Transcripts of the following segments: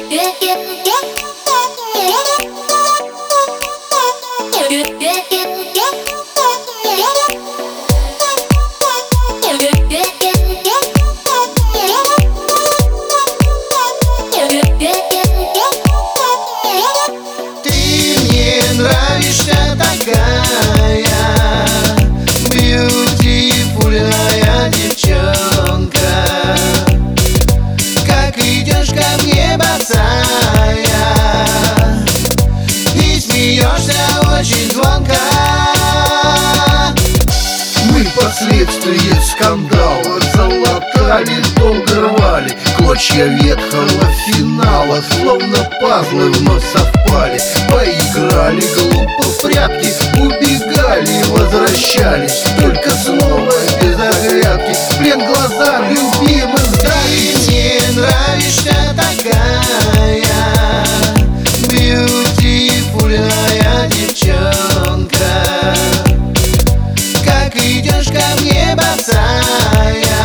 Нравишься такая бьютифульная девчонка, как идешь ко мне босая и смеешься очень звонко. Мы последствия скандала залатали, долго рвали клочья ветхого финала, словно пазлы вновь совпали. Поиграли глупо в прятки, убегали, возвращались, только снова без оглядки, в плен глазам любимых сдали. Мне нравишься такая бьютифульная девчонка, как идешь ко мне босая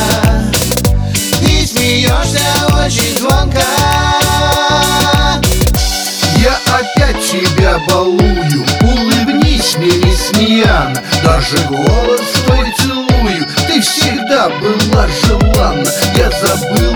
и смеешься очень звонко. Я опять тебя балую, улыбнись мне, Несмеяна, даже голос твой целую, ты всегда была желанна. Я забыл